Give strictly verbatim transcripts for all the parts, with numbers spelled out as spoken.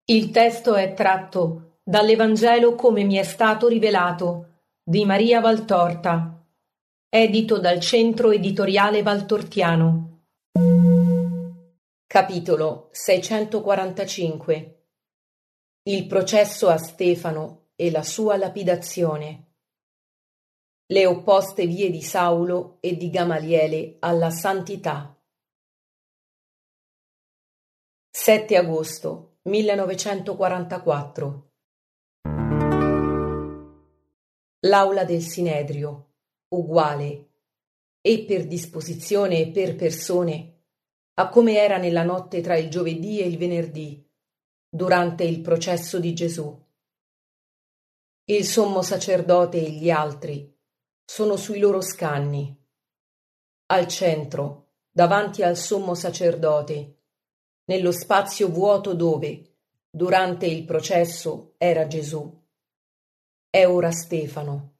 Il testo è tratto dall'Evangelo come mi è stato rivelato di Maria Valtorta, edito dal Centro Editoriale Valtortiano. Capitolo seicentoquarantacinque. Il processo a Stefano e la sua lapidazione. Le opposte vie di Saulo e di Gamaliele alla santità. sette agosto millenovecentoquarantaquattro. L'aula del Sinedrio, uguale, e per disposizione e per persone, a come era nella notte tra il giovedì e il venerdì, durante il processo di Gesù. Il sommo sacerdote e gli altri sono sui loro scanni. Al centro, davanti al sommo sacerdote, nello spazio vuoto dove, durante il processo, era Gesù, è ora Stefano.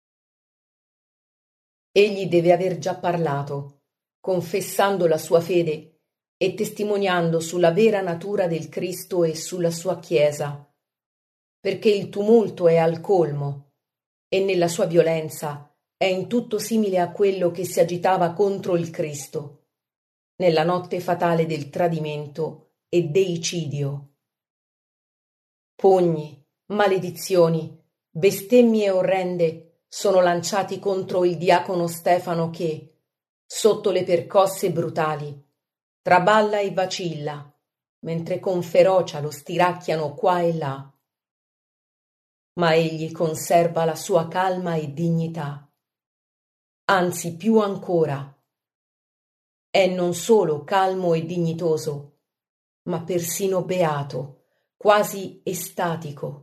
Egli deve aver già parlato, confessando la sua fede e testimoniando sulla vera natura del Cristo e sulla sua Chiesa, perché il tumulto è al colmo e nella sua violenza è in tutto simile a quello che si agitava contro il Cristo, nella notte fatale del tradimento e deicidio. Pugni, maledizioni, bestemmie orrende sono lanciati contro il diacono Stefano che, sotto le percosse brutali, traballa e vacilla, mentre con ferocia lo stiracchiano qua e là. Ma egli conserva la sua calma e dignità. Anzi, più ancora, è non solo calmo e dignitoso, ma persino beato, quasi estatico.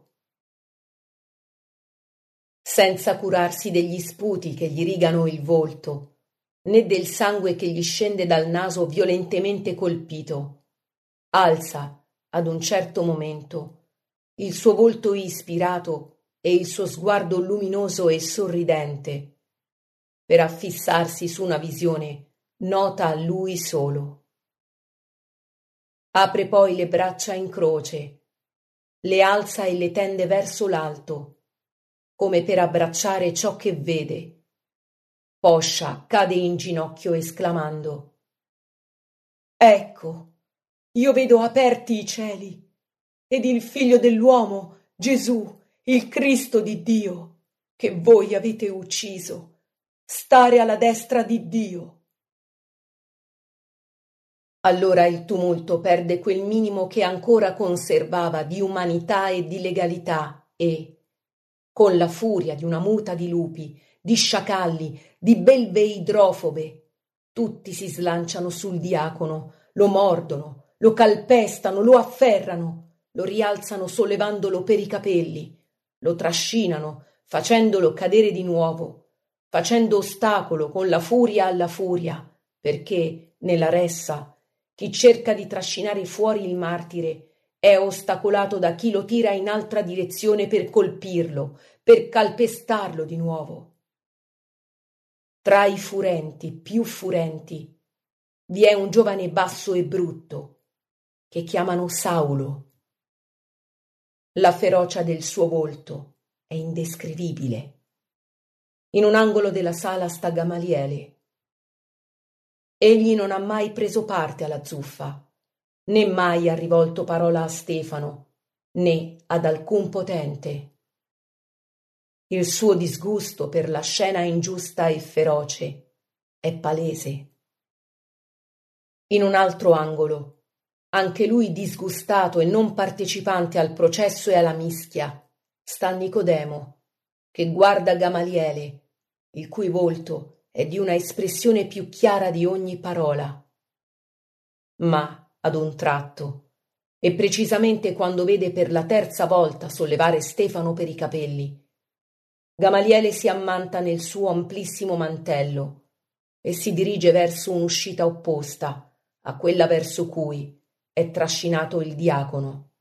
Senza curarsi degli sputi che gli rigano il volto, né del sangue che gli scende dal naso violentemente colpito, alza, ad un certo momento, il suo volto ispirato e il suo sguardo luminoso e sorridente, per affissarsi su una visione nota a lui solo. Apre poi le braccia in croce, le alza e le tende verso l'alto, come per abbracciare ciò che vede. Poscia cade in ginocchio esclamando: «Ecco, io vedo aperti i cieli, ed il Figlio dell'uomo, Gesù, il Cristo di Dio, che voi avete ucciso, stare alla destra di Dio». Allora il tumulto perde quel minimo che ancora conservava di umanità e di legalità e, con la furia di una muta di lupi, di sciacalli, di belve idrofobe, tutti si slanciano sul diacono, lo mordono, lo calpestano, lo afferrano, lo rialzano sollevandolo per i capelli, lo trascinano, facendolo cadere di nuovo, facendo ostacolo con la furia alla furia, perché, nella ressa, chi cerca di trascinare fuori il martire è ostacolato da chi lo tira in altra direzione per colpirlo, per calpestarlo di nuovo. Tra i furenti, più furenti, vi è un giovane basso e brutto, che chiamano Saulo. La ferocia del suo volto è indescrivibile. In un angolo della sala sta Gamaliele. Egli non ha mai preso parte alla zuffa, né mai ha rivolto parola a Stefano, né ad alcun potente. Il suo disgusto per la scena ingiusta e feroce è palese. In un altro angolo, anche lui disgustato e non partecipante al processo e alla mischia, sta Nicodemo, che guarda Gamaliele, il cui volto è di una espressione più chiara di ogni parola. Ma, ad un tratto, e precisamente quando vede per la terza volta sollevare Stefano per i capelli, Gamaliele si ammanta nel suo amplissimo mantello e si dirige verso un'uscita opposta a quella verso cui è trascinato il diacono.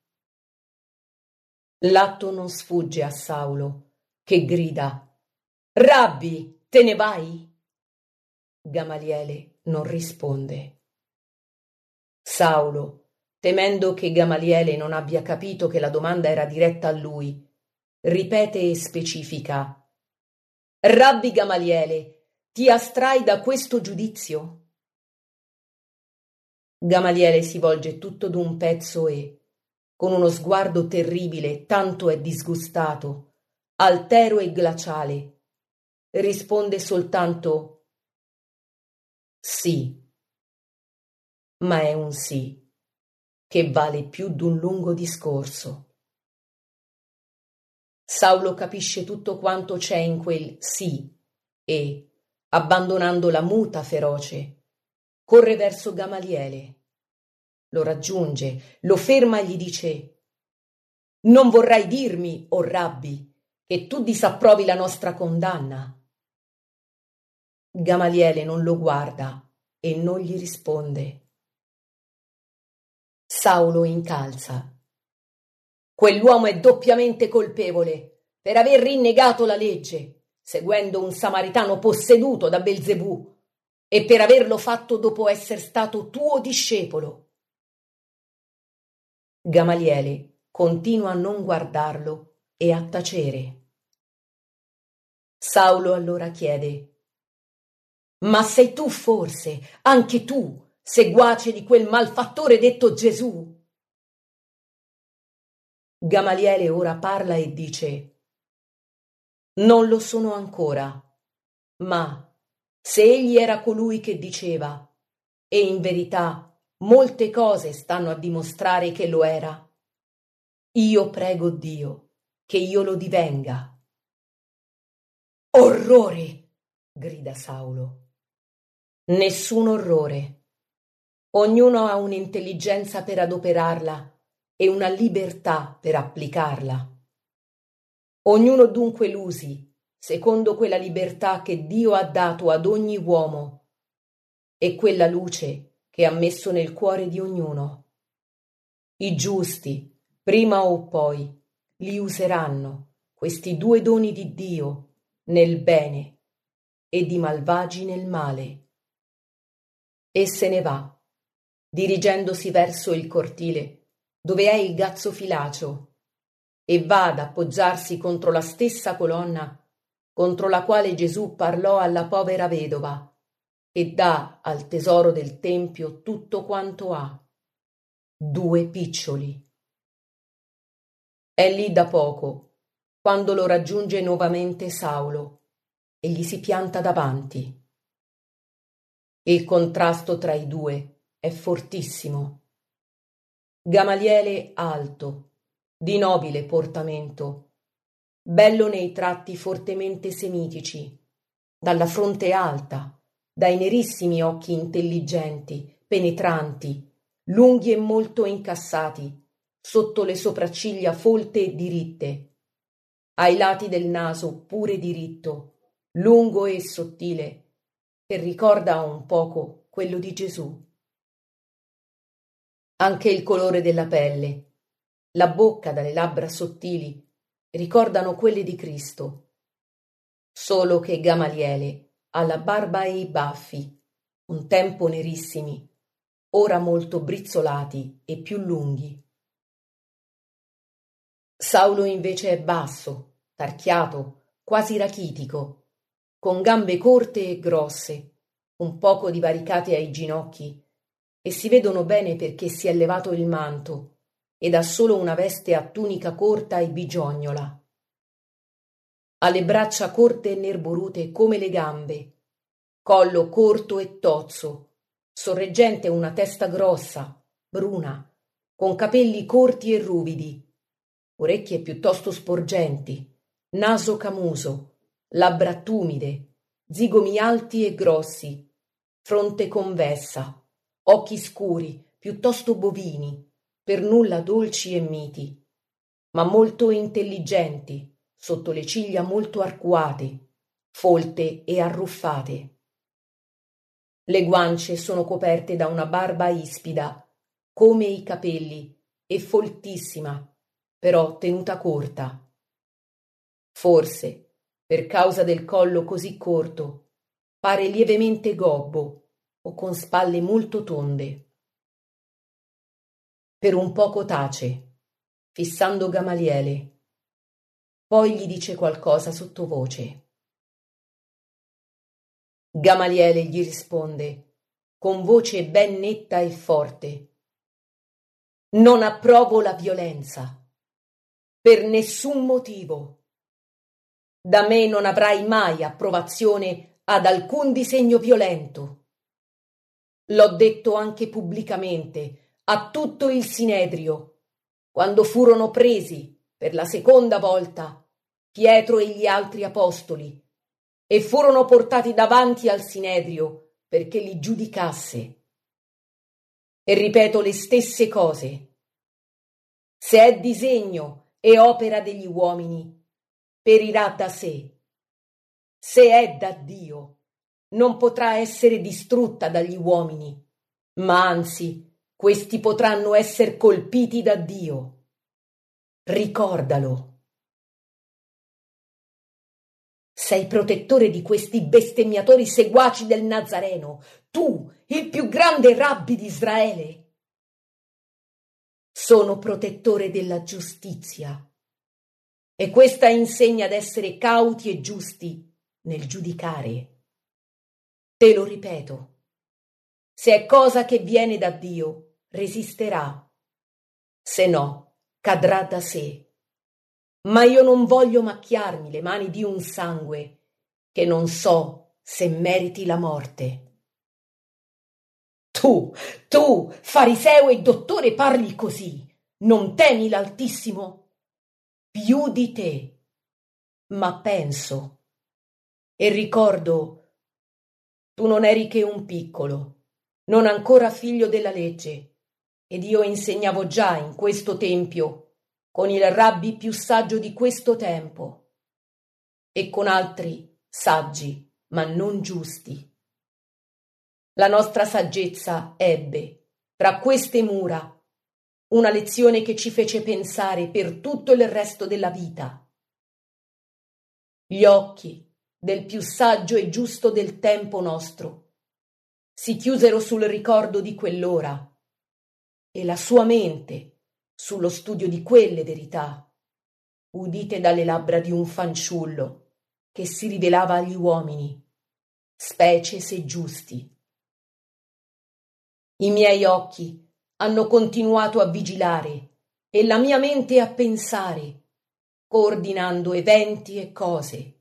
L'atto non sfugge a Saulo, che grida: «Rabbi, te ne vai?» Gamaliele non risponde. Saulo, temendo che Gamaliele non abbia capito che la domanda era diretta a lui, ripete e specifica: Rabbi Gamaliele, ti astrai da questo giudizio? Gamaliele si volge tutto d'un pezzo e, con uno sguardo terribile, tanto è disgustato, altero e glaciale, risponde soltanto sì, ma è un sì che vale più d'un lungo discorso. Saulo capisce tutto quanto c'è in quel sì e, abbandonando la muta feroce, corre verso Gamaliele. Lo raggiunge, lo ferma e gli dice: Non vorrai dirmi, o Rabbi, che tu disapprovi la nostra condanna? Gamaliele non lo guarda e non gli risponde. Saulo incalza. Quell'uomo è doppiamente colpevole per aver rinnegato la legge, seguendo un samaritano posseduto da Belzebù, e per averlo fatto dopo essere stato tuo discepolo. Gamaliele continua a non guardarlo e a tacere. Saulo allora chiede: Ma sei tu forse, anche tu, seguace di quel malfattore detto Gesù? Gamaliele ora parla e dice: Non lo sono ancora, ma se egli era colui che diceva, e in verità molte cose stanno a dimostrare che lo era, io prego Dio che io lo divenga. Orrore! Grida Saulo. Nessun orrore. Ognuno ha un'intelligenza per adoperarla e una libertà per applicarla. Ognuno dunque l'usi secondo quella libertà che Dio ha dato ad ogni uomo e quella luce che ha messo nel cuore di ognuno. I giusti, prima o poi, li useranno, questi due doni di Dio, nel bene e di malvagi nel male. E se ne va, dirigendosi verso il cortile, dove è il gazzo filacio, e va ad appoggiarsi contro la stessa colonna contro la quale Gesù parlò alla povera vedova, e dà al tesoro del tempio tutto quanto ha, due piccioli. È lì da poco, quando lo raggiunge nuovamente Saulo, e gli si pianta davanti. Il contrasto tra i due è fortissimo. Gamaliele alto, di nobile portamento, bello nei tratti fortemente semitici, dalla fronte alta, dai nerissimi occhi intelligenti, penetranti, lunghi e molto incassati, sotto le sopracciglia folte e diritte, ai lati del naso pure diritto, lungo e sottile, che ricorda un poco quello di Gesù. Anche il colore della pelle, la bocca dalle labbra sottili, ricordano quelle di Cristo, solo che Gamaliele ha la barba e i baffi, un tempo nerissimi, ora molto brizzolati e più lunghi. Saulo invece è basso, tarchiato, quasi rachitico, con gambe corte e grosse, un poco divaricate ai ginocchi, e si vedono bene perché si è levato il manto ed ha solo una veste a tunica corta e bigognola. Ha le braccia corte e nerborute come le gambe, collo corto e tozzo, sorreggente una testa grossa, bruna, con capelli corti e ruvidi, orecchie piuttosto sporgenti, naso camuso, labbra tumide, zigomi alti e grossi, fronte convessa, occhi scuri, piuttosto bovini, per nulla dolci e miti, ma molto intelligenti, sotto le ciglia molto arcuate, folte e arruffate. Le guance sono coperte da una barba ispida, come i capelli, e foltissima, però tenuta corta. Forse, per causa del collo così corto, pare lievemente gobbo o con spalle molto tonde. Per un poco tace, fissando Gamaliele. Poi gli dice qualcosa sottovoce. Gamaliele gli risponde, con voce ben netta e forte: non approvo la violenza, per nessun motivo. Da me non avrai mai approvazione ad alcun disegno violento. L'ho detto anche pubblicamente a tutto il Sinedrio, quando furono presi per la seconda volta Pietro e gli altri apostoli e furono portati davanti al Sinedrio perché li giudicasse. E ripeto le stesse cose. Se è disegno e opera degli uomini, perirà da sé. Se è da Dio, non potrà essere distrutta dagli uomini, ma anzi, questi potranno essere colpiti da Dio. Ricordalo. Sei protettore di questi bestemmiatori seguaci del Nazareno, tu, il più grande rabbi di Israele. Sono protettore della giustizia, e questa insegna ad essere cauti e giusti nel giudicare. Te lo ripeto, se è cosa che viene da Dio, resisterà, se no, cadrà da sé. Ma io non voglio macchiarmi le mani di un sangue che non so se meriti la morte. Tu, tu, fariseo e dottore, parli così, non temi l'Altissimo? Più di te, ma penso e ricordo. Tu non eri che un piccolo, non ancora figlio della legge, ed io insegnavo già in questo tempio con il rabbi più saggio di questo tempo e con altri saggi, ma non giusti. La nostra saggezza ebbe, tra queste mura, una lezione che ci fece pensare per tutto il resto della vita. Gli occhi del più saggio e giusto del tempo nostro si chiusero sul ricordo di quell'ora e la sua mente sullo studio di quelle verità, udite dalle labbra di un fanciullo che si rivelava agli uomini, specie se giusti. I miei occhi hanno continuato a vigilare e la mia mente a pensare, coordinando eventi e cose.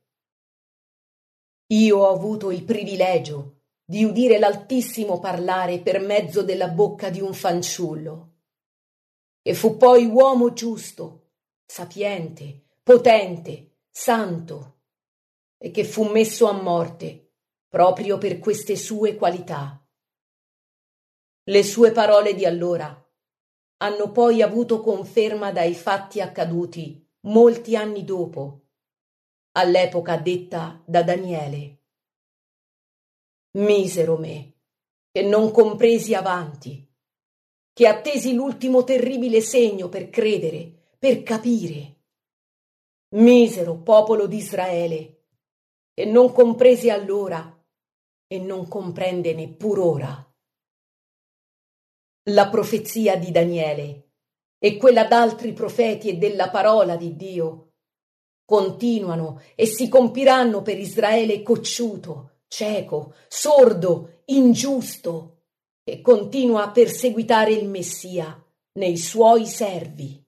Io ho avuto il privilegio di udire l'Altissimo parlare per mezzo della bocca di un fanciullo, che fu poi uomo giusto, sapiente, potente, santo, e che fu messo a morte proprio per queste sue qualità. Le sue parole di allora hanno poi avuto conferma dai fatti accaduti molti anni dopo, all'epoca detta da Daniele. Misero me, che non compresi avanti, che attesi l'ultimo terribile segno per credere, per capire. Misero popolo d'Israele, che non compresi allora e non comprende neppur ora. La profezia di Daniele e quella d'altri profeti e della parola di Dio continuano e si compiranno per Israele cocciuto, cieco, sordo, ingiusto, che continua a perseguitare il Messia nei suoi servi.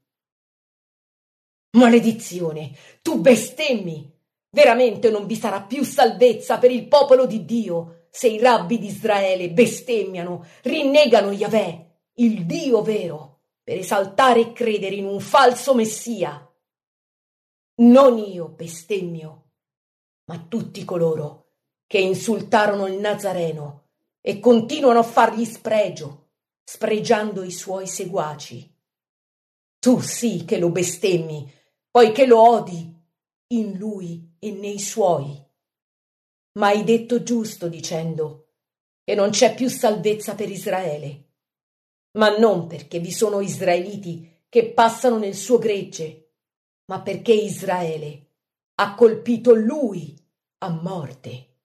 Maledizione, tu bestemmi! Veramente non vi sarà più salvezza per il popolo di Dio se i rabbi di Israele bestemmiano, rinnegano Yahweh, il Dio vero, per esaltare e credere in un falso Messia. Non io bestemmio, ma tutti coloro che insultarono il Nazareno e continuano a fargli spregio, spregiando i suoi seguaci. Tu sì che lo bestemmi, poiché lo odi in lui e nei suoi. Ma hai detto giusto dicendo che non c'è più salvezza per Israele, ma non perché vi sono israeliti che passano nel suo gregge, ma perché Israele ha colpito lui a morte.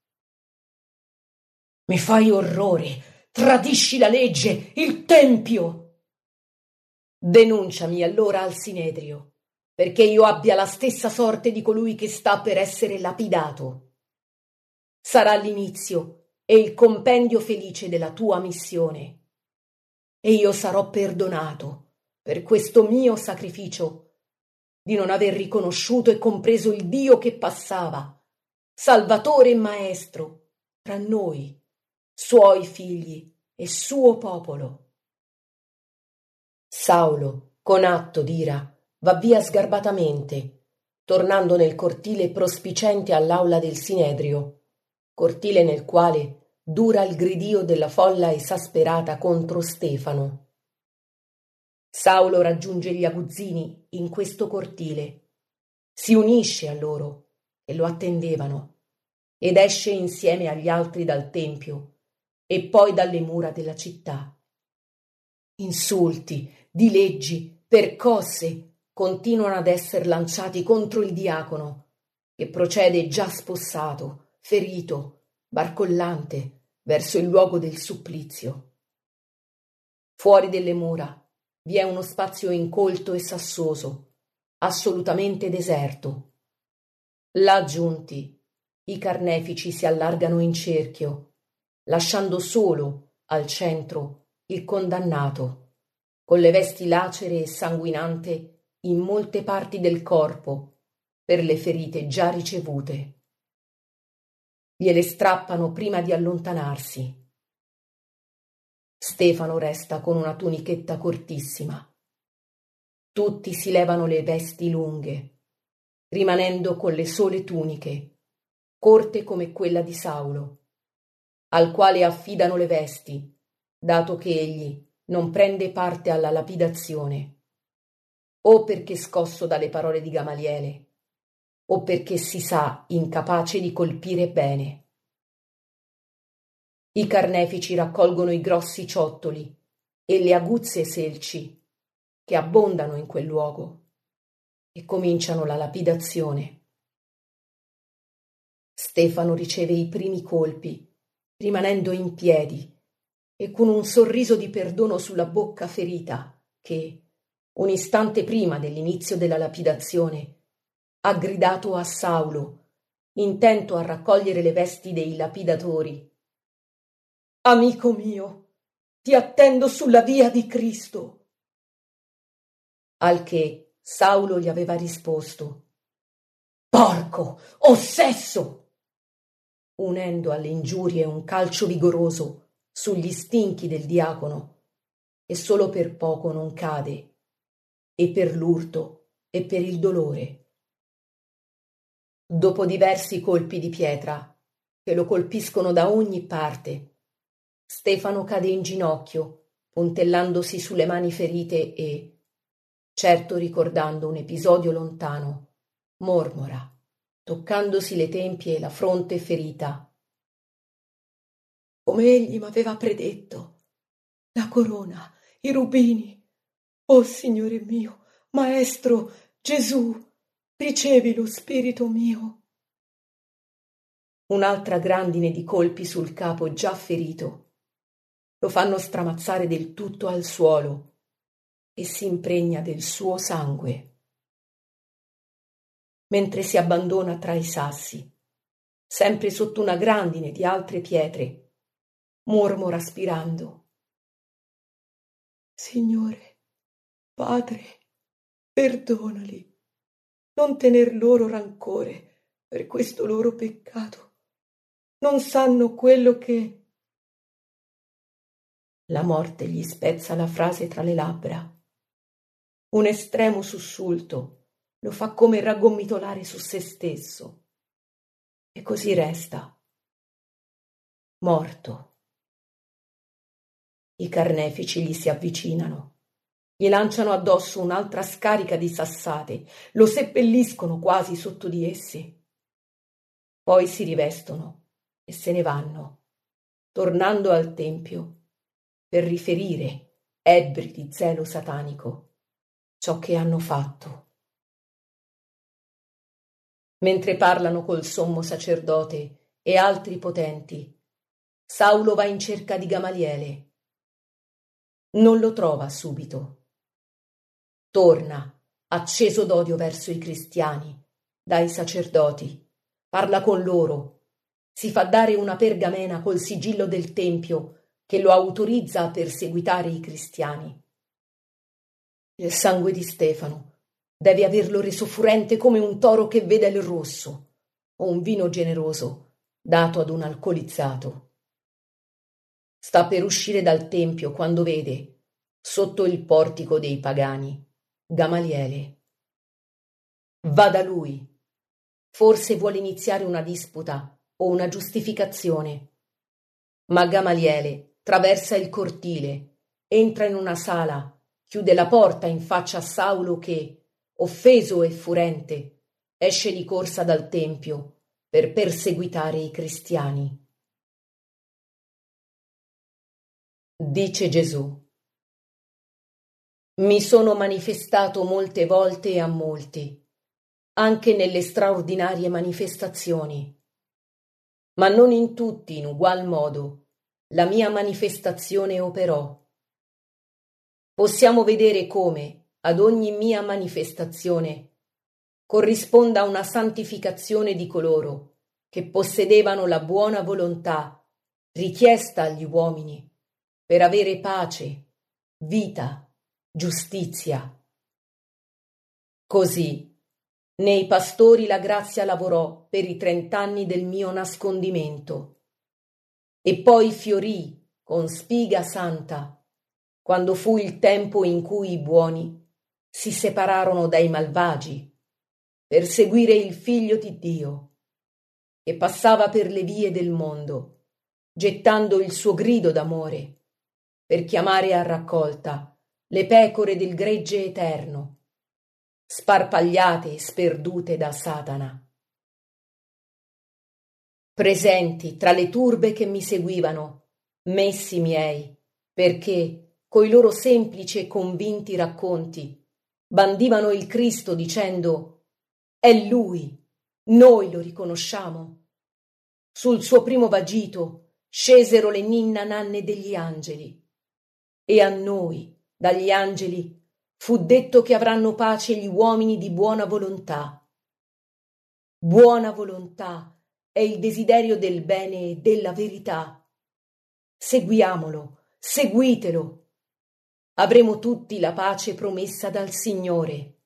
Mi fai orrore, tradisci la legge, il tempio. Denunciami allora al Sinedrio, perché io abbia la stessa sorte di colui che sta per essere lapidato. Sarà l'inizio e il compendio felice della tua missione, e io sarò perdonato per questo mio sacrificio di non aver riconosciuto e compreso il Dio che passava, Salvatore e Maestro, tra noi, suoi figli e suo popolo. Saulo, con atto d'ira, va via sgarbatamente, tornando nel cortile prospicente all'aula del Sinedrio, cortile nel quale dura il gridio della folla esasperata contro Stefano. Saulo raggiunge gli aguzzini in questo cortile, si unisce a loro che lo attendevano ed esce insieme agli altri dal tempio e poi dalle mura della città. Insulti, dileggi, percosse continuano ad essere lanciati contro il diacono, che procede già spossato, ferito, barcollante verso il luogo del supplizio. Fuori delle mura vi è uno spazio incolto e sassoso, assolutamente deserto. Là giunti, i carnefici si allargano in cerchio, lasciando solo al centro il condannato, con le vesti lacere e sanguinante in molte parti del corpo per le ferite già ricevute. Gliele strappano prima di allontanarsi. Stefano resta con una tunichetta cortissima. Tutti si levano le vesti lunghe, rimanendo con le sole tuniche, corte come quella di Saulo, al quale affidano le vesti, dato che egli non prende parte alla lapidazione, o perché scosso dalle parole di Gamaliele, o perché si sa incapace di colpire bene. I carnefici raccolgono i grossi ciottoli e le aguzze selci che abbondano in quel luogo e cominciano la lapidazione. Stefano riceve i primi colpi, rimanendo in piedi e con un sorriso di perdono sulla bocca ferita che, un istante prima dell'inizio della lapidazione, ha gridato a Saulo, intento a raccogliere le vesti dei lapidatori: «Amico mio, ti attendo sulla via di Cristo!» Al che Saulo gli aveva risposto: «Porco, ossesso!» unendo alle ingiurie un calcio vigoroso sugli stinchi del diacono, che solo per poco non cade, e per l'urto e per il dolore. Dopo diversi colpi di pietra, che lo colpiscono da ogni parte, Stefano cade in ginocchio, puntellandosi sulle mani ferite e, certo ricordando un episodio lontano, mormora, toccandosi le tempie e la fronte ferita: «Come egli m'aveva predetto, la corona, i rubini, oh Signore mio, Maestro, Gesù, ricevi lo spirito mio!» Un'altra grandine di colpi sul capo già ferito lo fanno stramazzare del tutto al suolo e si impregna del suo sangue. Mentre si abbandona tra i sassi, sempre sotto una grandine di altre pietre, mormora aspirando: «Signore, Padre, perdonali, non tener loro rancore per questo loro peccato. Non sanno quello che...» La morte gli spezza la frase tra le labbra. Un estremo sussulto lo fa come raggomitolare su se stesso. E così resta, morto. I carnefici gli si avvicinano, gli lanciano addosso un'altra scarica di sassate, lo seppelliscono quasi sotto di essi. Poi si rivestono e se ne vanno, tornando al tempio per riferire, ebbri di zelo satanico, ciò che hanno fatto. Mentre parlano col sommo sacerdote e altri potenti, Saulo va in cerca di Gamaliele. Non lo trova subito. Torna, acceso d'odio verso i cristiani, dai sacerdoti, parla con loro, si fa dare una pergamena col sigillo del Tempio che lo autorizza a perseguitare i cristiani. Il sangue di Stefano deve averlo reso furente come un toro che vede il rosso, o un vino generoso dato ad un alcolizzato. Sta per uscire dal tempio quando vede, sotto il portico dei pagani, Gamaliele. Va da lui. Forse vuole iniziare una disputa o una giustificazione. Ma Gamaliele traversa il cortile, entra in una sala, chiude la porta in faccia a Saulo che, offeso e furente, esce di corsa dal tempio per perseguitare i cristiani. Dice Gesù: mi sono manifestato molte volte a molti, anche nelle straordinarie manifestazioni, ma non in tutti in ugual modo la mia manifestazione operò. Possiamo vedere come ad ogni mia manifestazione corrisponda una santificazione di coloro che possedevano la buona volontà richiesta agli uomini per avere pace, vita, giustizia. Così nei pastori la grazia lavorò per i trent'anni del mio nascondimento e poi fiorì con spiga santa quando fu il tempo in cui i buoni si separarono dai malvagi per seguire il Figlio di Dio, che passava per le vie del mondo, gettando il suo grido d'amore, per chiamare a raccolta le pecore del gregge eterno, sparpagliate e sperdute da Satana. Presenti tra le turbe che mi seguivano, messi miei, perché coi loro semplici e convinti racconti bandivano il Cristo dicendo: è Lui, noi lo riconosciamo. Sul suo primo vagito scesero le ninna nanne degli angeli, e a noi, dagli angeli, fu detto che avranno pace gli uomini di buona volontà. Buona volontà è il desiderio del bene e della verità. Seguiamolo, seguitelo. Avremo tutti la pace promessa dal Signore.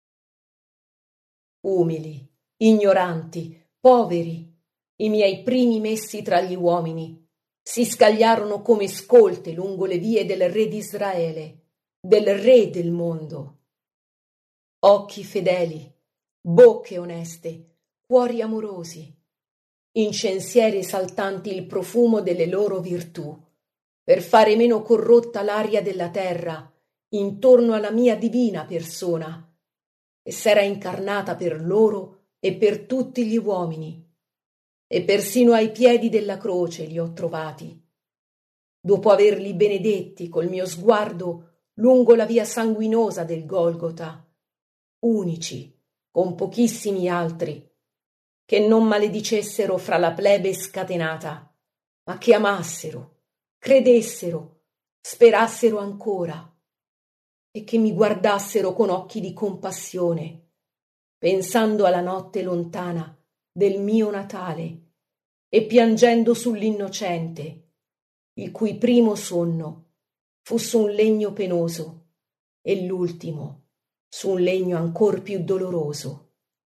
Umili, ignoranti, poveri, i miei primi messi tra gli uomini, si scagliarono come scolte lungo le vie del Re di Israele, del Re del mondo. Occhi fedeli, bocche oneste, cuori amorosi, incensieri esaltanti il profumo delle loro virtù, per fare meno corrotta l'aria della terra intorno alla mia divina persona, che s'era incarnata per loro e per tutti gli uomini, e persino ai piedi della croce li ho trovati, dopo averli benedetti col mio sguardo lungo la via sanguinosa del Golgota, unici, con pochissimi altri, che non maledicessero fra la plebe scatenata, ma che amassero, credessero, sperassero ancora, e che mi guardassero con occhi di compassione, pensando alla notte lontana del mio Natale e piangendo sull'innocente, il cui primo sonno fu su un legno penoso e l'ultimo su un legno ancor più doloroso.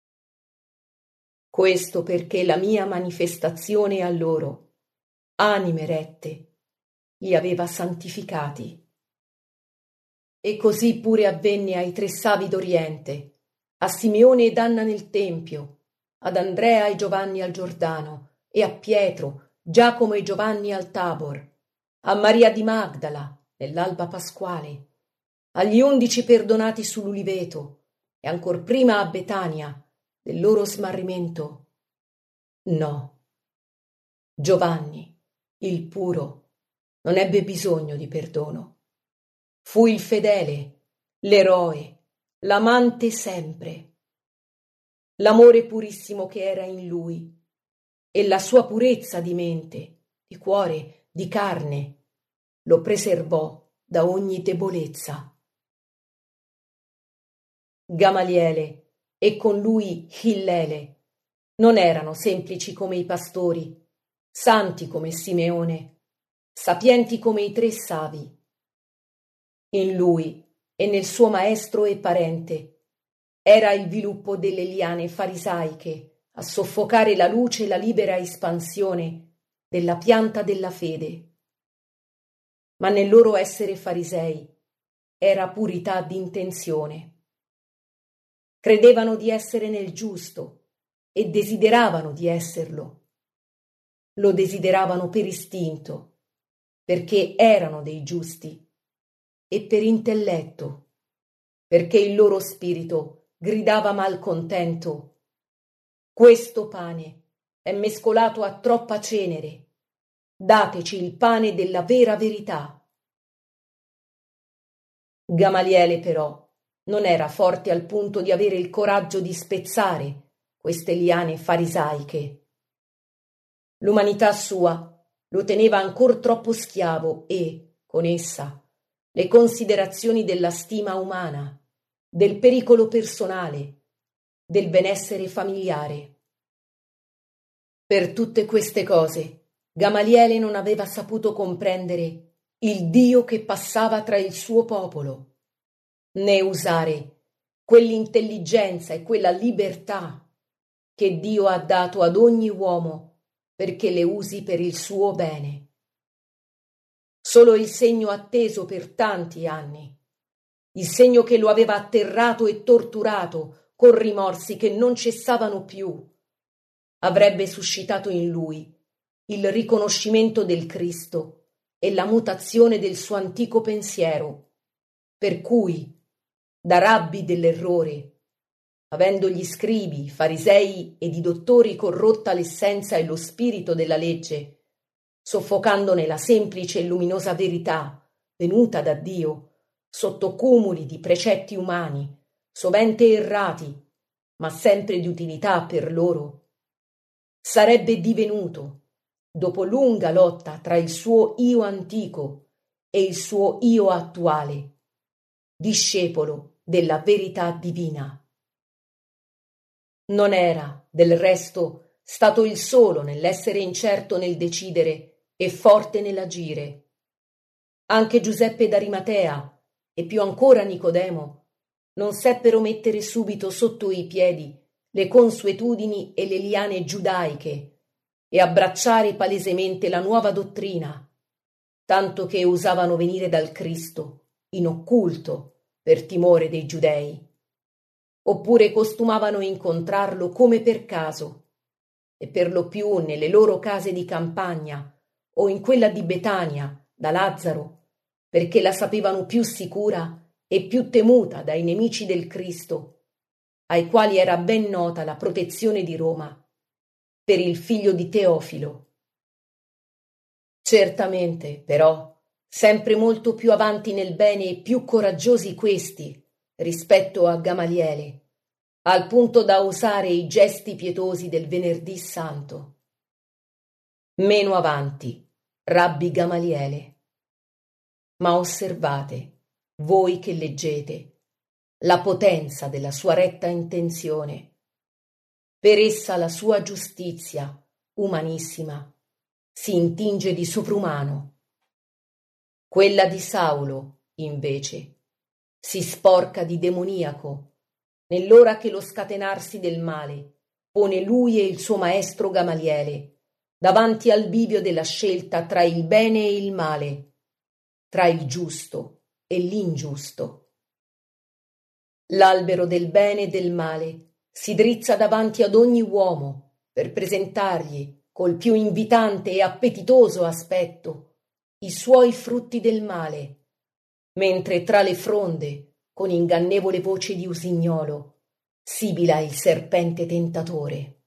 Questo perché la mia manifestazione a loro, anime rette, li aveva santificati. E così pure avvenne ai tre savi d'Oriente, a Simeone ed Anna nel Tempio, ad Andrea e Giovanni al Giordano, e a Pietro, Giacomo e Giovanni al Tabor, a Maria di Magdala nell'alba pasquale, agli undici perdonati sull'uliveto, e ancor prima a Betania, del loro smarrimento. No, Giovanni, il puro, non ebbe bisogno di perdono. Fu il fedele, l'eroe, l'amante sempre. L'amore purissimo che era in lui e la sua purezza di mente, di cuore, di carne lo preservò da ogni debolezza. Gamaliele e con lui Hillele non erano semplici come i pastori, santi come Simeone, sapienti come i tre savi. In lui e nel suo maestro e parente era il viluppo delle liane farisaiche a soffocare la luce e la libera espansione della pianta della fede. Ma nel loro essere farisei era purità d'intenzione. Credevano di essere nel giusto e desideravano di esserlo. Lo desideravano per istinto, perché erano dei giusti, e per intelletto, perché il loro spirito gridava malcontento: questo pane è mescolato a troppa cenere, dateci il pane della vera verità. Gamaliele però non era forte al punto di avere il coraggio di spezzare queste liane farisaiche. L'umanità sua lo teneva ancor troppo schiavo e, con essa, le considerazioni della stima umana, del pericolo personale, del benessere familiare. Per tutte queste cose, Gamaliele non aveva saputo comprendere il Dio che passava tra il suo popolo, né usare quell'intelligenza e quella libertà che Dio ha dato ad ogni uomo perché le usi per il suo bene. Solo il segno atteso per tanti anni, il segno che lo aveva atterrato e torturato con rimorsi che non cessavano più, avrebbe suscitato in lui il riconoscimento del Cristo e la mutazione del suo antico pensiero, per cui, da rabbi dell'errore, avendo gli scribi, i farisei ed i dottori corrotta l'essenza e lo spirito della legge, soffocandone la semplice e luminosa verità venuta da Dio, sotto cumuli di precetti umani, sovente errati, ma sempre di utilità per loro, sarebbe divenuto, dopo lunga lotta tra il suo io antico e il suo io attuale, discepolo della verità divina. Non era, del resto, stato il solo nell'essere incerto nel decidere e forte nell'agire. Anche Giuseppe d'Arimatea e più ancora Nicodemo non seppero mettere subito sotto i piedi le consuetudini e le liane giudaiche e abbracciare palesemente la nuova dottrina, tanto che usavano venire dal Cristo in occulto per timore dei giudei, oppure costumavano incontrarlo come per caso, e per lo più nelle loro case di campagna o in quella di Betania da Lazzaro, perché la sapevano più sicura e più temuta dai nemici del Cristo, ai quali era ben nota la protezione di Roma per il figlio di Teofilo. Certamente, però, sempre molto più avanti nel bene e più coraggiosi questi rispetto a Gamaliele, al punto da osare i gesti pietosi del venerdì santo. Meno avanti, Rabbi Gamaliele. Ma osservate, voi che leggete, la potenza della sua retta intenzione. Per essa la sua giustizia, umanissima, si intinge di sovrumano. Quella di Saulo, invece, si sporca di demoniaco, nell'ora che lo scatenarsi del male pone lui e il suo maestro Gamaliele davanti al bivio della scelta tra il bene e il male, tra il giusto e l'ingiusto. L'albero del bene e del male si drizza davanti ad ogni uomo per presentargli, col più invitante e appetitoso aspetto, i suoi frutti del male, mentre tra le fronde, con ingannevole voce di usignolo, sibila il serpente tentatore.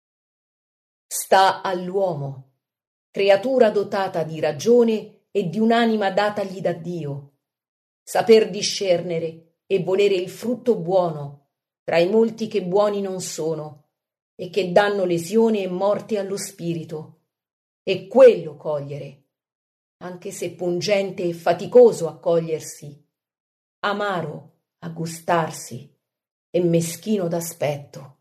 Sta all'uomo, creatura dotata di ragione e di un'anima datagli da Dio, saper discernere e volere il frutto buono tra i molti che buoni non sono e che danno lesione e morte allo spirito, e quello cogliere, anche se pungente e faticoso a cogliersi, amaro a gustarsi e meschino d'aspetto.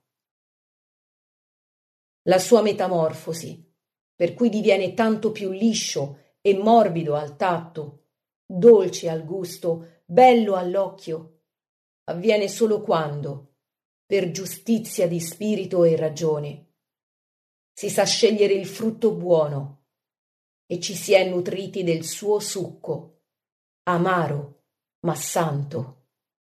La sua metamorfosi, per cui diviene tanto più liscio e morbido al tatto, dolce al gusto, bello all'occhio, avviene solo quando, per giustizia di spirito e ragione, si sa scegliere il frutto buono e ci si è nutriti del suo succo, amaro ma santo.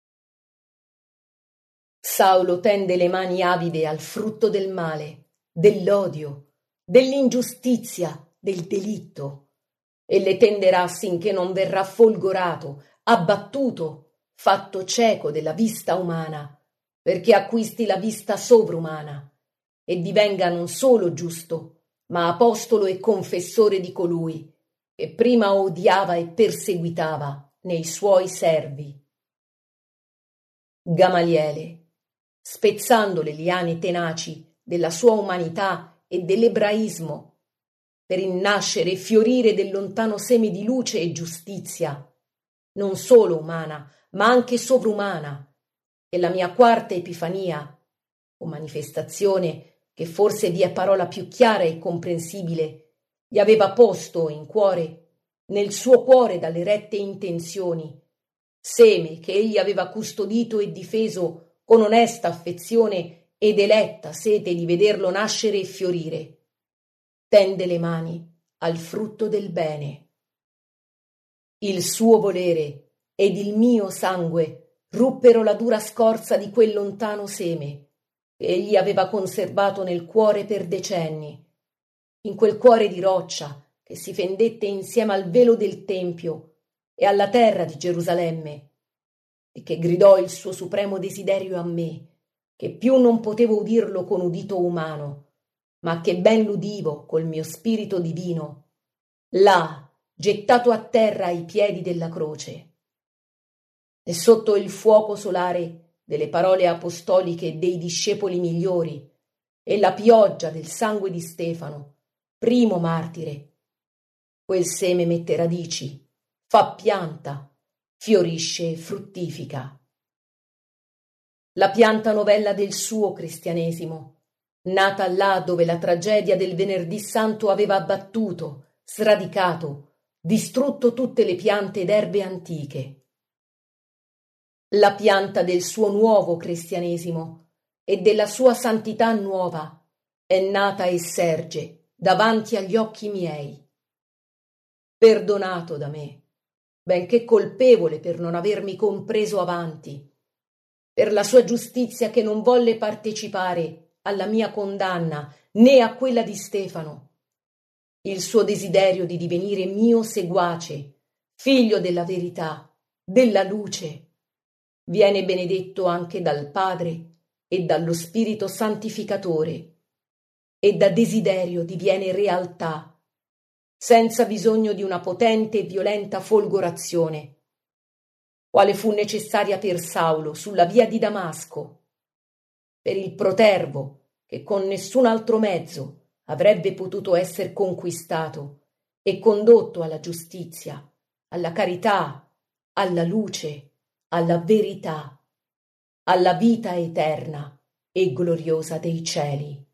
Saulo tende le mani avide al frutto del male, dell'odio, dell'ingiustizia, del delitto, e le tenderà sinché non verrà folgorato, abbattuto, fatto cieco della vista umana, perché acquisti la vista sovrumana e divenga non solo giusto, ma apostolo e confessore di colui che prima odiava e perseguitava nei suoi servi. Gamaliele, spezzando le liane tenaci della sua umanità e dell'ebraismo, per il nascere e fiorire del lontano seme di luce e giustizia, non solo umana, ma anche sovrumana, e la mia quarta epifania, o manifestazione, che forse vi è parola più chiara e comprensibile, gli aveva posto in cuore, nel suo cuore dalle rette intenzioni, seme che egli aveva custodito e difeso con onesta affezione ed eletta sete di vederlo nascere e fiorire. Tende le mani al frutto del bene. Il suo volere ed il mio sangue ruppero la dura scorza di quel lontano seme che egli aveva conservato nel cuore per decenni, in quel cuore di roccia che si fendette insieme al velo del Tempio e alla terra di Gerusalemme, e che gridò il suo supremo desiderio a me, che più non potevo udirlo con udito umano, ma che ben l'udivo col mio spirito divino, là, gettato a terra ai piedi della croce. E sotto il fuoco solare delle parole apostoliche dei discepoli migliori e la pioggia del sangue di Stefano, primo martire, quel seme mette radici, fa pianta, fiorisce e fruttifica. La pianta novella del suo cristianesimo, nata là dove la tragedia del Venerdì Santo aveva abbattuto, sradicato, distrutto tutte le piante ed erbe antiche. La pianta del suo nuovo cristianesimo e della sua santità nuova è nata e serge davanti agli occhi miei. Perdonato da me, benché colpevole per non avermi compreso avanti, per la sua giustizia che non volle partecipare alla mia condanna né a quella di Stefano, il suo desiderio di divenire mio seguace, figlio della verità, della luce, viene benedetto anche dal Padre e dallo Spirito Santificatore, e da desiderio diviene realtà, senza bisogno di una potente e violenta folgorazione, quale fu necessaria per Saulo sulla via di Damasco, per il protervo che con nessun altro mezzo avrebbe potuto essere conquistato e condotto alla giustizia, alla carità, alla luce, alla verità, alla vita eterna e gloriosa dei cieli.